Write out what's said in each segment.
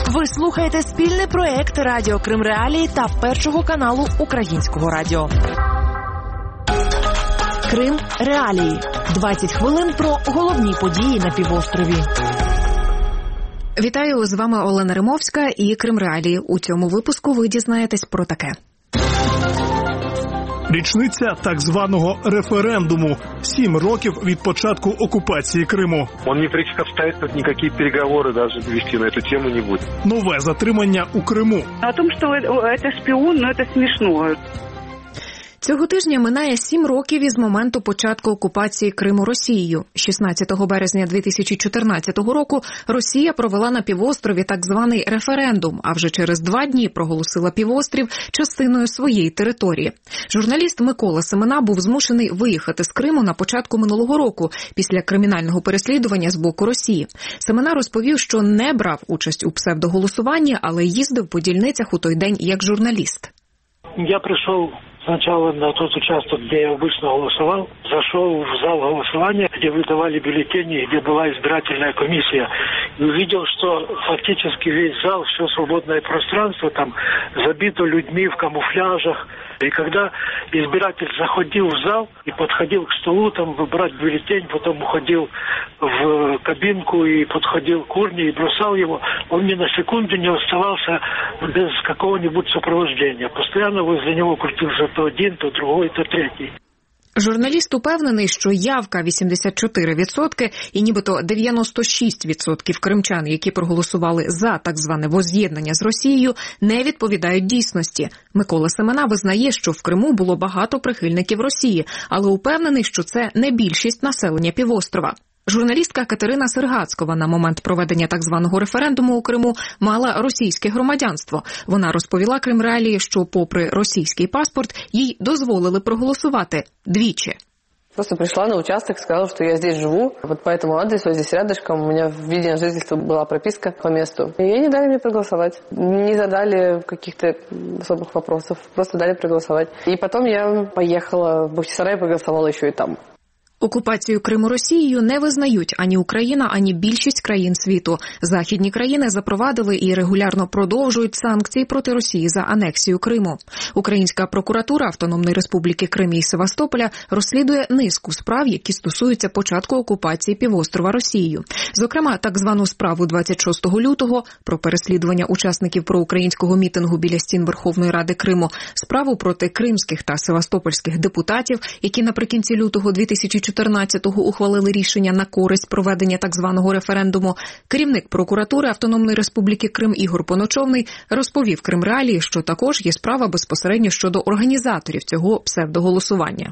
Ви слухаєте спільний проєкт Радіо Крим Реалії та Першого каналу Українського радіо. Крим Реалії. 20 хвилин про головні події на півострові. Вітаю, з вами Олена Римовська і Крим Реалії. У цьому випуску ви дізнаєтесь про таке. Річниця так званого референдуму. 7 років від початку окупації Криму. Он не представляет, тут никакие переговоры даже вести на эту тему не будет. Нове затримання у Криму. О том, что это шпион, но это смешно. Цього тижня минає 7 років із моменту початку окупації Криму Росією. 16 березня 2014 року Росія провела на півострові так званий референдум, а вже через 2 дні проголосила півострів частиною своєї території. Журналіст Микола Семена був змушений виїхати з Криму на початку минулого року після кримінального переслідування з боку Росії. Семена розповів, що не брав участь у псевдоголосуванні, але їздив по дільницях у той день як журналіст. Я пришел сначала на тот участок, где я обычно голосовал, зашел в зал голосования, где выдавали бюллетени, где была избирательная комиссия, и увидел, что фактически весь зал, все свободное пространство там забито людьми в камуфляжах. И когда избиратель заходил в зал и подходил к столу, там выбрать бюллетень, потом уходил в кабинку и подходил к урне и бросал его, он ни на секунду не оставался без какого-нибудь сопровождения. Постоянно возле него крутился то один, то другой, то третий. Журналіст упевнений, що явка 84% і нібито 96% кримчан, які проголосували за так зване возз'єднання з Росією, не відповідають дійсності. Микола Семена визнає, що в Криму було багато прихильників Росії, але упевнений, що це не більшість населення півострова. Журналістка Катерина Сергацькова на момент проведення так званого референдуму у Криму мала російське громадянство. Вона розповіла Крим Реалії, що попри російський паспорт їй дозволили проголосувати двічі. Просто пришла на участок, сказала, что я здесь живу, вот по этому адресу, здесь рядышком, у меня в виде на жительство была прописка по месту. И ей не дали мне проголосовать, не задали каких-то особых вопросов, просто дали проголосовать. И потом я поехала в Бахчисарай и проголосовала еще и там. Окупацію Криму Росією не визнають ані Україна, ані більшість країн світу. Західні країни запровадили і регулярно продовжують санкції проти Росії за анексію Криму. Українська прокуратура Автономної Республіки Крим і Севастополя розслідує низку справ, які стосуються початку окупації півострова Росією. Зокрема, так звану справу 26 лютого про переслідування учасників проукраїнського мітингу біля стін Верховної Ради Криму, справу проти кримських та севастопольських депутатів, які наприкінці лютого 2014-го ухвалили рішення на користь проведення так званого референдуму. Керівник прокуратури Автономної Республіки Крим Ігор Поночовний розповів Крим Реалії, що також є справа безпосередньо щодо організаторів цього псевдоголосування.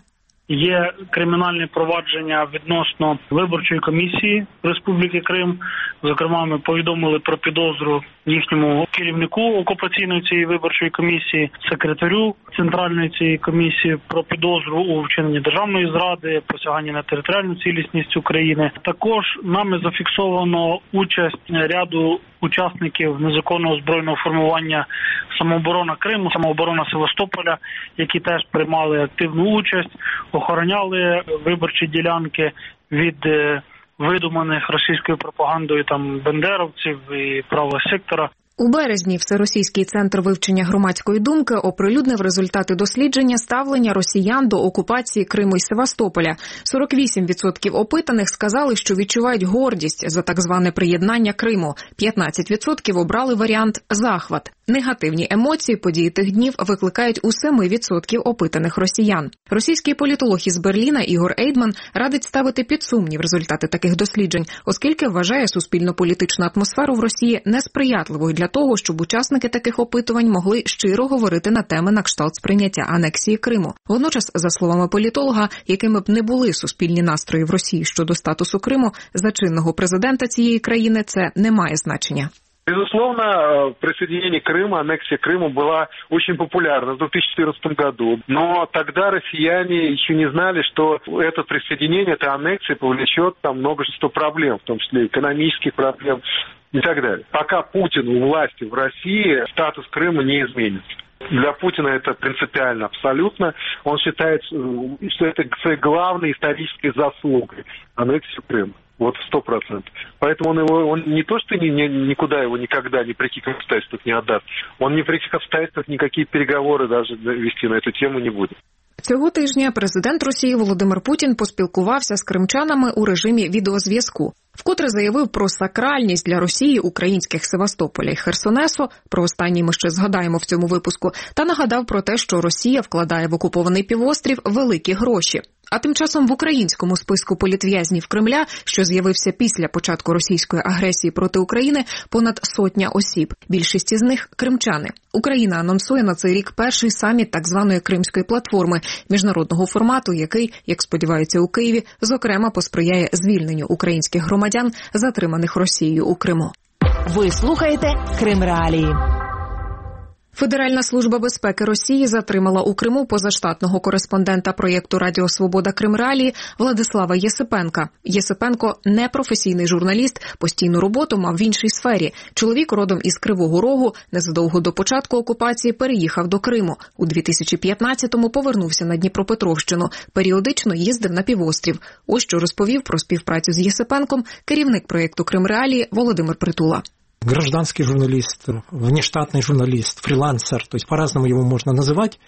Є кримінальне провадження відносно виборчої комісії Республіки Крим. Зокрема, ми повідомили про підозру їхньому керівнику окупаційної цієї виборчої комісії, секретарю центральної цієї комісії, про підозру у вчиненні державної зради, посягання на територіальну цілісність України. Також нами зафіксовано участь ряду учасників незаконного збройного формування «Самооборона Криму», «Самооборона Севастополя», які теж приймали активну участь, охороняли виборчі ділянки від видуманих російською пропагандою там бендеровців і правого сектора. У березні Всеросійський центр вивчення громадської думки оприлюднив результати дослідження ставлення росіян до окупації Криму і Севастополя. 48% опитаних сказали, що відчувають гордість за так зване приєднання Криму. 15% обрали варіант «захват». Негативні емоції події тих днів викликають у 7% опитаних росіян. Російський політолог із Берліна Ігор Ейдман радить ставити під сумнів результати таких досліджень, оскільки вважає суспільно-політичну атмосферу в Росії несприятливою для того, щоб учасники таких опитувань могли щиро говорити на теми на кшталт сприйняття анексії Криму. Водночас, за словами політолога, якими б не були суспільні настрої в Росії щодо статусу Криму, за чинного президента цієї країни це не має значення. Безусловно, присоединение Крыма, аннексия Крыма была очень популярна в 2014 году. Но тогда россияне еще не знали, что это присоединение, эта аннексия повлечет там множество проблем, в том числе экономических проблем и так далее. Пока Путин у власти в России, статус Крыма не изменится. Для Путина это принципиально абсолютно. Он считает, что это своей главной исторической заслугой аннексию Крыма. Вот 100%. Поэтому он не то, что никуда его никогда, ни при каких обстоятельствах не отдаст. Он ни при каких обстоятельствах никакие переговоры даже вести на эту тему не будет. Цього тижня президент Росії Володимир Путін поспілкувався з кримчанами у режимі відеозв'язку. Вкотре заявив про сакральність для Росії українських Севастополя і Херсонесу, про останній ми ще згадаємо в цьому випуску, та нагадав про те, що Росія вкладає в окупований півострів великі гроші. А тим часом в українському списку політв'язнів Кремля, що з'явився після початку російської агресії проти України, понад 100 осіб. Більшість із них – кримчани. Україна анонсує на цей рік перший саміт так званої Кримської платформи – міжнародного формату, який, як сподіваються у Києві, зокрема посприяє звільненню українських громадян, затриманих Росією у Криму. Ви слухаєте Крим Реалії. Федеральна служба безпеки Росії затримала у Криму позаштатного кореспондента проєкту «Радіо Свобода Крим Реалії» Владислава Єсипенка. Єсипенко – непрофесійний журналіст, постійну роботу мав в іншій сфері. Чоловік родом із Кривого Рогу, незадовго до початку окупації переїхав до Криму. У 2015-му повернувся на Дніпропетровщину. Періодично їздив на півострів. Ось що розповів про співпрацю з Єсипенком керівник проєкту «Крим Реалії» Володимир Притула. Гражданский журналист, внештатный журналист, фрилансер, то есть по-разному его можно называть,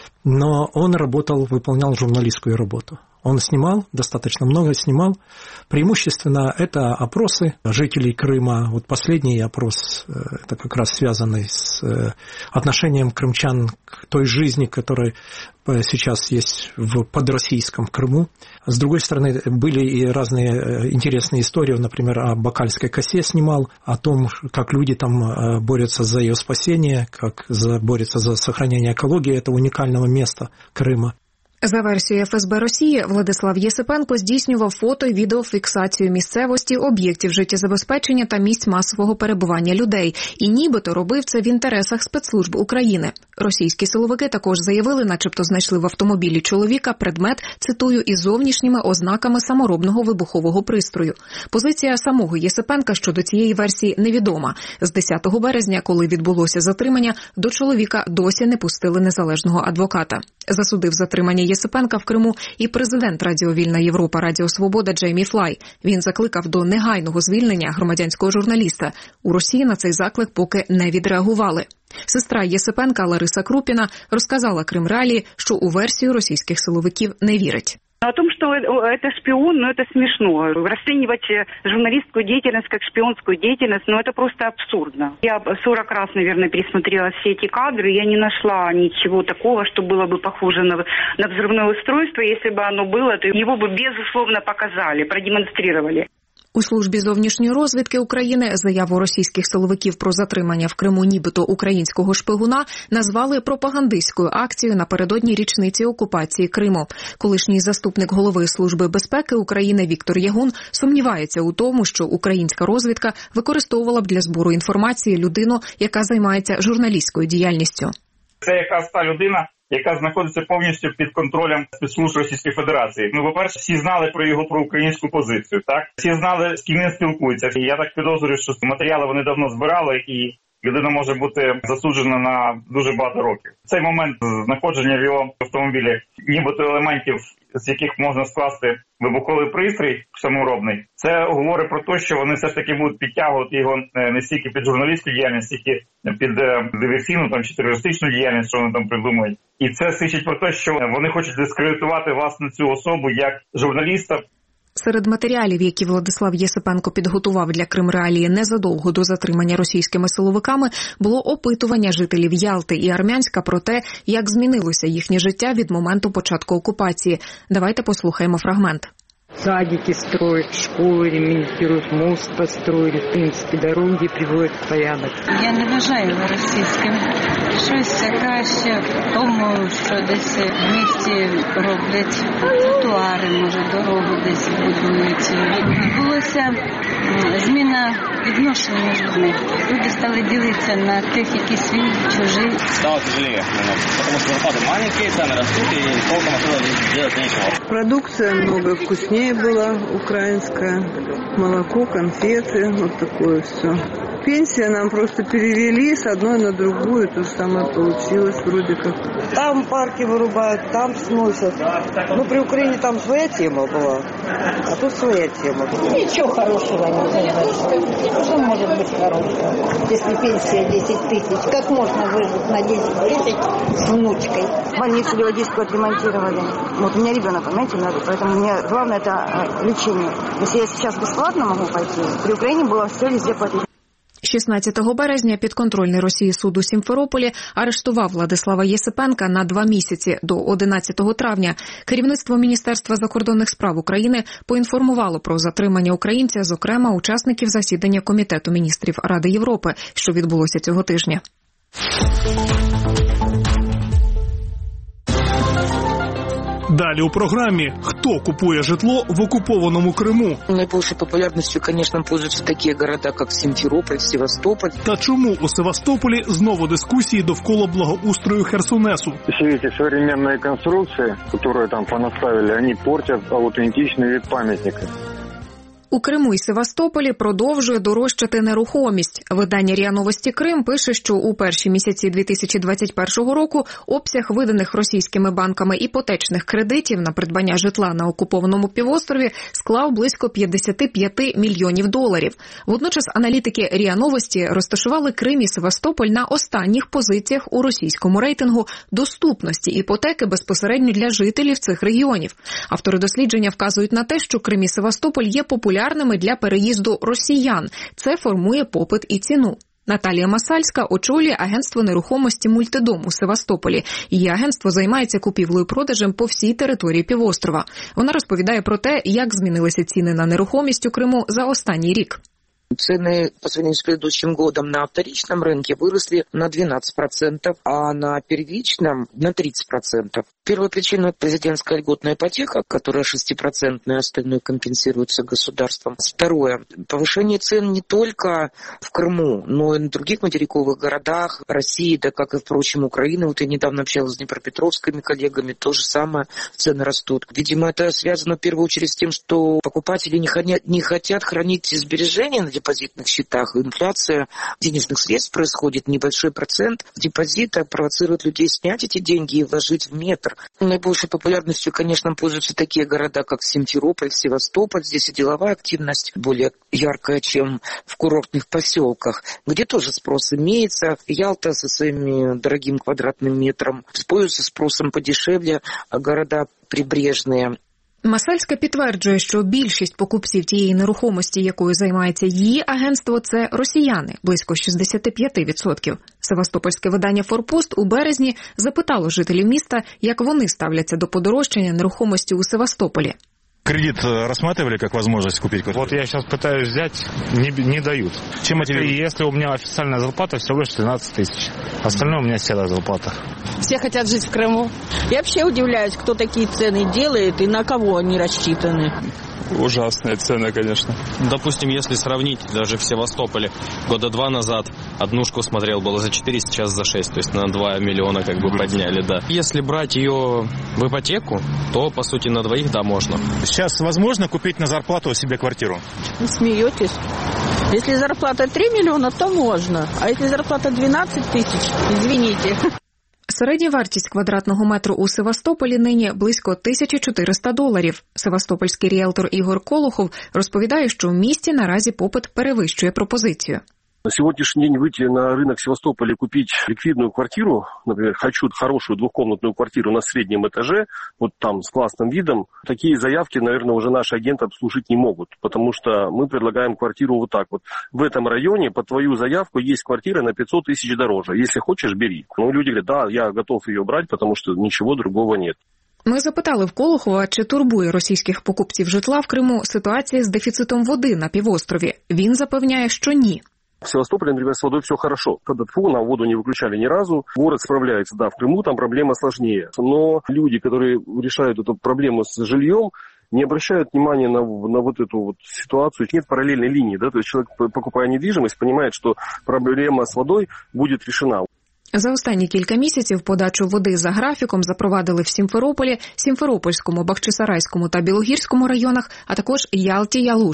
но он выполнял журналистскую работу. Он снимал, достаточно много снимал. Преимущественно это опросы жителей Крыма. Вот последний опрос, это как раз связанный с отношением крымчан к той жизни, которая сейчас есть в подроссийском Крыму. С другой стороны, были и разные интересные истории. Например, о Бакальской косе снимал, о том, как люди там борются за ее спасение, как борются за сохранение экологии этого уникального места Крыма. За версією ФСБ Росії, Владислав Єсипенко здійснював фото- і відеофіксацію місцевості, об'єктів життєзабезпечення та місць масового перебування людей. І нібито робив це в інтересах спецслужб України. Російські силовики також заявили, начебто знайшли в автомобілі чоловіка предмет, цитую, із зовнішніми ознаками саморобного вибухового пристрою. Позиція самого Єсипенка щодо цієї версії невідома. З 10 березня, коли відбулося затримання, до чоловіка досі не пустили незалежного адвоката. Засудив затримання Єсипенка в Криму і президент Радіо Вільна Європа, Радіо Свобода Джеймі Флай. Він закликав до негайного звільнення громадянського журналіста. У Росії на цей заклик поки не відреагували. Сестра Єсипенка Лариса Крупіна розказала Крим Реалії, що у версію російських силовиків не вірить. О том, что это шпион, это смешно. Расценивать журналистскую деятельность как шпионскую деятельность, это просто абсурдно. Я 40 раз, наверное, пересмотрела все эти кадры, я не нашла ничего такого, что было бы похоже на взрывное устройство. Если бы оно было, то его бы, безусловно, показали, продемонстрировали. У службі зовнішньої розвідки України заяву російських силовиків про затримання в Криму нібито українського шпигуна назвали пропагандистською акцією напередодні річниці окупації Криму. Колишній заступник голови Служби безпеки України Віктор Ягун сумнівається у тому, що українська розвідка використовувала б для збору інформації людину, яка займається журналістською діяльністю. Це якраз та людина, яка знаходиться повністю під контролем спецслужб Російської Федерації. По-перше, всі знали про його проукраїнську позицію, так? Всі знали, з ким він спілкується. І я так підозрюю, що матеріали вони давно збирали, і людина може бути засуджена на дуже багато років. В цей момент знаходження в його автомобілі нібито елементів, з яких можна скласти вибуховий пристрій саморобний, це говорить про те, що вони все ж таки будуть підтягувати його не стільки під журналістську діяльність, стільки під диверсійну чи терористичну діяльність, що вони там придумують. І це свідчить про те, що вони хочуть дискредитувати власне цю особу як журналіста. Серед матеріалів, які Владислав Єсипенко підготував для Крим Реалії незадовго до затримання російськими силовиками, було опитування жителів Ялти і Армянська про те, як змінилося їхнє життя від моменту початку окупації. Давайте послухаємо фрагмент. Садики строят, школы ремонтируют, мост построили, в принципе, дороги приводят в порядок. Я не вважаю російським. Щось краще в тому, що десь в місті роблять тротуари, може, дорогу десь будують. Відбулося зміна відношення між людьми. Люди стали ділитися на тих, які свій, чужий. Стало тяжелее, тому що зарплати маленькі, ціни ростуть і толком особливо робити нічого. Продукция много вкуснее была, украинская. Молоко, конфеты, вот такое все. пенсия, нам просто перевели с одной на другую, то же самое получилось вроде как. Там парки вырубают, там сносят. Ну, при Украине там своя тема была, а тут своя тема. Ничего хорошего не произошло. Что может быть хорошего? Если пенсия 10 тысяч, как можно выжить на 10 тысяч с внучкой? Больницу Белодейскую отремонтировали. Вот у меня ребенок, понимаете, надо, поэтому мне главное это лечение. Если я сейчас бесплатно могу пойти, при Украине было все везде платить. 16 березня підконтрольний Росії суд у Сімферополі арештував Владислава Єсипенка на 2 місяці до 11 травня. Керівництво Міністерства закордонних справ України поінформувало про затримання українця, зокрема учасників засідання Комітету міністрів Ради Європи, що відбулося цього тижня. Далі у програмі «Хто купує житло в окупованому Криму?» Найбільшою популярністю, звісно, пользуються такі міста, як Сімферополь, Севастополь. Та чому у Севастополі знову дискусії довкола благоустрою Херсонесу? Все эти современные конструкции, которые там понаставили, они портят аутентичный вид памятника. У Криму і Севастополі продовжує дорожчати нерухомість. Видання РІА Новості Крим пише, що у перші місяці 2021 року обсяг виданих російськими банками іпотечних кредитів на придбання житла на окупованому півострові склав близько $55 мільйонів. Водночас аналітики РІА Новості розташували Крим і Севастополь на останніх позиціях у російському рейтингу доступності іпотеки безпосередньо для жителів цих регіонів. Автори дослідження вказують на те, що Крим і Севастополь є популярними для переїзду росіян. Це формує попит і ціну. Наталія Масальська очолює агентство нерухомості «Мультидом» у Севастополі. Її агентство займається купівлею-продажем по всій території півострова. Вона розповідає про те, як змінилися ціни на нерухомість у Криму за останній рік. Цены по сравнению с предыдущим годом на вторичном рынке выросли на 12%, а на первичном на 30%. Первая причина – президентская льготная ипотека, которая 6%, остальное компенсируется государством. Второе – повышение цен не только в Крыму, но и на других материковых городах России, да как и, впрочем, Украины. Вот я недавно общалась с днепропетровскими коллегами, то же самое, цены растут. Видимо, это связано в первую очередь с тем, что покупатели не хотят хранить сбережения на депозитных счетах. Инфляция денежных средств происходит, небольшой процент депозита провоцирует людей снять эти деньги и вложить в метр. Наибольшей популярностью, конечно, пользуются такие города, как Симферополь, Севастополь. Здесь и деловая активность более яркая, чем в курортных поселках, где тоже спрос имеется. Ялта со своим дорогим квадратным метром пользуется спросом подешевле, а города прибрежные. Масальська підтверджує, що більшість покупців тієї нерухомості, якою займається її агентство, це росіяни – близько 65%. Севастопольське видання «Форпост» у березні запитало жителів міста, як вони ставляться до подорожчання нерухомості у Севастополі. Кредит рассматривали как возможность купить квартиру? Вот я сейчас пытаюсь взять, не дают. Чем мотивируют? И если у меня официальная зарплата всего лишь 13 тысяч. Остальное у меня седая зарплата. Все хотят жить в Крыму. Я вообще удивляюсь, кто такие цены делает и на кого они рассчитаны. Ужасные цены, конечно. Допустим, если сравнить даже в Севастополе, года 2 назад однушку смотрел, было за 4, сейчас за 6, то есть на 2 миллиона как бы подняли, да. Если брать ее в ипотеку, то, по сути, на двоих, да, можно. Сейчас возможно купить на зарплату себе квартиру? Вы смеетесь? Если зарплата 3 миллиона, то можно. А если зарплата 12 тысяч, извините. Середня вартість квадратного метру у Севастополі нині близько $1400. Севастопольський ріелтор Ігор Колухов розповідає, що в місті наразі попит перевищує пропозицію. На сегодняшний день выйти на рынок Севастополя и купить ликвидную квартиру, например, хочу хорошую двухкомнатную квартиру на среднем этаже, вот там с классным видом, такие заявки, наверное, уже наши агенты обслужить не могут, потому что мы предлагаем квартиру вот так вот. В этом районе по твою заявку есть квартира на 500 тысяч дороже. Если хочешь, бери. Но люди говорят, да, я готов ее брать, потому что ничего другого нет. Ми запитали в Колухова, чи турбує російських покупців житла в Криму ситуація з дефіцитом води на півострові. Він запевняє, що ні. В Севастополе, например, с водой все хорошо. Когда нам воду не выключали ни разу. Город справляется, да, в Крыму там проблема сложнее. Но люди, которые решают эту проблему с жильем, не обращают внимания на вот эту вот ситуацию. Нет параллельной линии, да, то есть человек, покупая недвижимость, понимает, что проблема с водой будет решена. За останні кілька місяців подачу води за графіком запровадили в Сімферополі, Сімферопольському, Бахчисарайському та Білогірському районах, а також Ялті-Ялушті.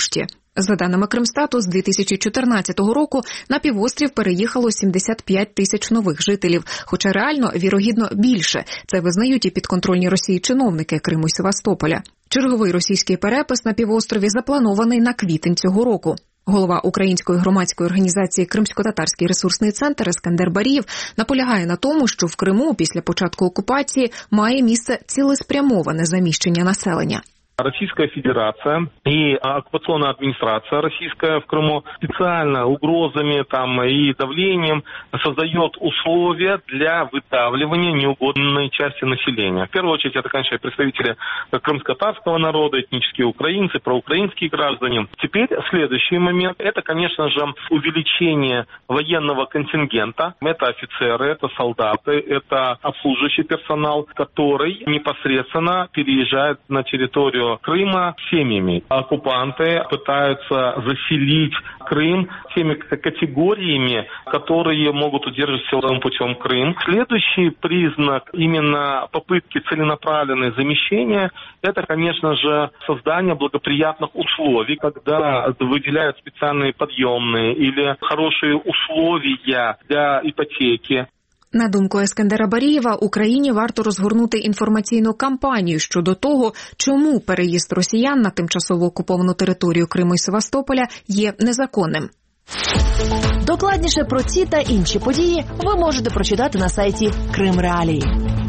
За даними Кримстату, з 2014 року на півострів переїхало 75 тисяч нових жителів, хоча реально, вірогідно, більше. Це визнають і підконтрольні Росії чиновники Криму і Севастополя. Черговий російський перепис на півострові запланований на квітень цього року. Голова української громадської організації «Кримсько-татарський ресурсний центр» Ескандер Барієв наполягає на тому, що в Криму після початку окупації має місце цілеспрямоване заміщення населення. Российская Федерация и оккупационная администрация российская в Крыму специально угрозами и давлением создает условия для выдавливания неугодной части населения. В первую очередь это, конечно, представители крымско-татарского народа, этнические украинцы, проукраинские граждане. Теперь следующий момент – это, конечно же, увеличение военного контингента. Это офицеры, это солдаты, это обслуживающий персонал, который непосредственно переезжает на территорию Крыма семьями. Оккупанты пытаются заселить Крым теми категориями, которые могут удерживать силовым путем Крым. Следующий признак именно попытки целенаправленного замещения – это, конечно же, создание благоприятных условий, когда выделяют специальные подъемные или хорошие условия для ипотеки. На думку Ескандера Барієва, Україні варто розгорнути інформаційну кампанію щодо того, чому переїзд росіян на тимчасово окуповану територію Криму і Севастополя є незаконним. Докладніше про ці та інші події ви можете прочитати на сайті Крим Реалії.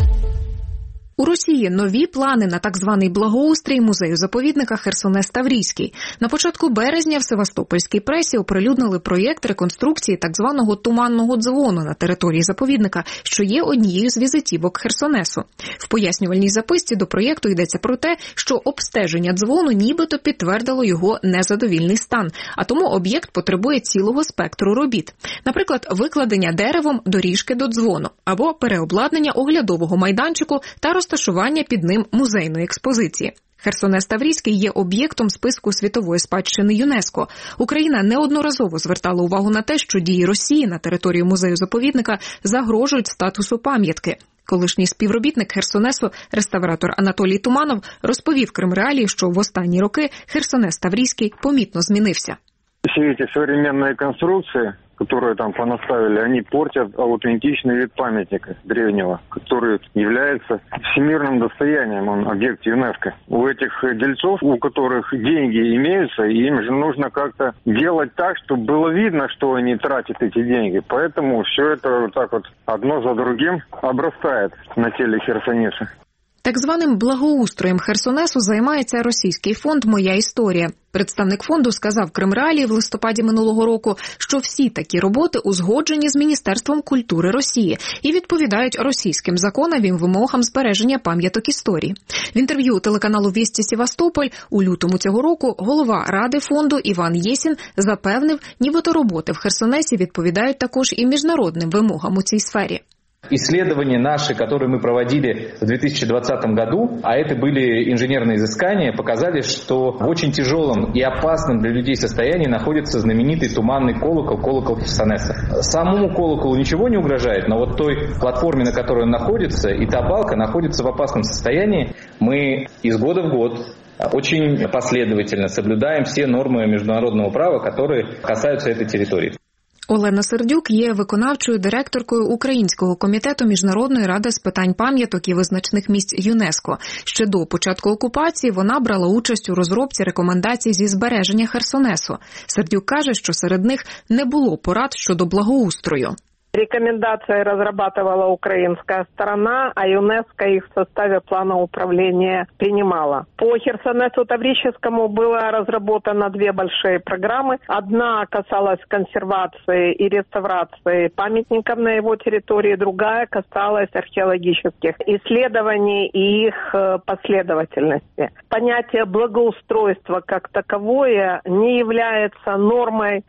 У Росії нові плани на так званий благоустрій музею-заповідника Херсонес-Таврійський. На початку березня в севастопольській пресі оприлюднили проєкт реконструкції так званого туманного дзвону на території заповідника, що є однією з візитівок Херсонесу. В пояснювальній записці до проєкту йдеться про те, що обстеження дзвону нібито підтвердило його незадовільний стан, а тому об'єкт потребує цілого спектру робіт. Наприклад, викладення деревом доріжки до дзвону, або переобладнання оглядового майданчику та розташування під ним музейної експозиції. Херсонес-Таврійський є об'єктом списку світової спадщини ЮНЕСКО. Україна неодноразово звертала увагу на те, що дії Росії на території музею-заповідника загрожують статусу пам'ятки. Колишній співробітник Херсонесу, реставратор Анатолій Туманов, розповів Крим Реалії, що в останні роки Херсонес-Таврійський помітно змінився. Все эти современные конструкции, которые там понаставили, они портят аутентичный вид памятника древнего, который является всемирным достоянием, он объект ЮНЕСКО. У этих дельцов, у которых деньги имеются, им же нужно как-то делать так, чтобы было видно, что они тратят эти деньги. Поэтому все это вот так вот одно за другим обрастает на теле херсонеса. Так званим благоустроєм Херсонесу займається російський фонд «Моя історія». Представник фонду сказав Крим Реалії в листопаді минулого року, що всі такі роботи узгоджені з Міністерством культури Росії і відповідають російським законам і вимогам збереження пам'яток історії. В інтерв'ю телеканалу «Вісті Севастополь» у лютому цього року голова ради фонду Іван Єсін запевнив, нібито роботи в Херсонесі відповідають також і міжнародним вимогам у цій сфері. Исследования наши, которые мы проводили в 2020 году, а это были инженерные изыскания, показали, что в очень тяжелом и опасном для людей состоянии находится знаменитый туманный колокол, колокол Херсонеса. Самому колоколу ничего не угрожает, но вот той платформе, на которой он находится, и та балка находится в опасном состоянии. Мы из года в год очень последовательно соблюдаем все нормы международного права, которые касаются этой территории. Олена Сердюк є виконавчою директоркою Українського комітету Міжнародної ради з питань пам'яток і визначних місць ЮНЕСКО. Ще до початку окупації вона брала участь у розробці рекомендацій зі збереження Херсонесу. Сердюк каже, що серед них не було порад щодо благоустрою. Рекомендации разрабатывала украинская сторона, а ЮНЕСКО их в составе плана управления принимала. По Херсонесу Таврическому было разработано две большие программы. Одна касалась консервации и реставрации памятников на его территории, другая касалась археологических исследований и их последовательности. Понятие благоустройства как таковое не является нормой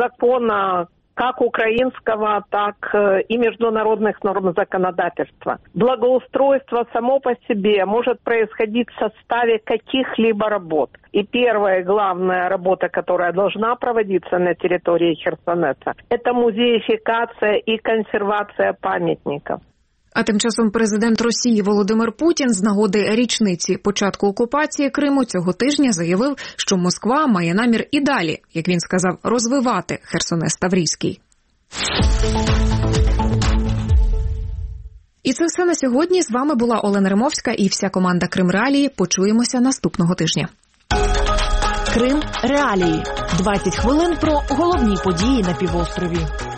закона как украинского, так и международных норм законодательства. Благоустройство само по себе может происходить в составе каких-либо работ. И первая главная работа, которая должна проводиться на территории Херсонеса, это музеификация и консервация памятников. А тим часом президент Росії Володимир Путін з нагоди річниці початку окупації Криму цього тижня заявив, що Москва має намір і далі, як він сказав, розвивати Херсонес Таврійський. І це все на сьогодні. З вами була Олена Римовська і вся команда Крим Реалії. Почуємося наступного тижня. Крим Реалії. 20 хвилин про головні події на півострові.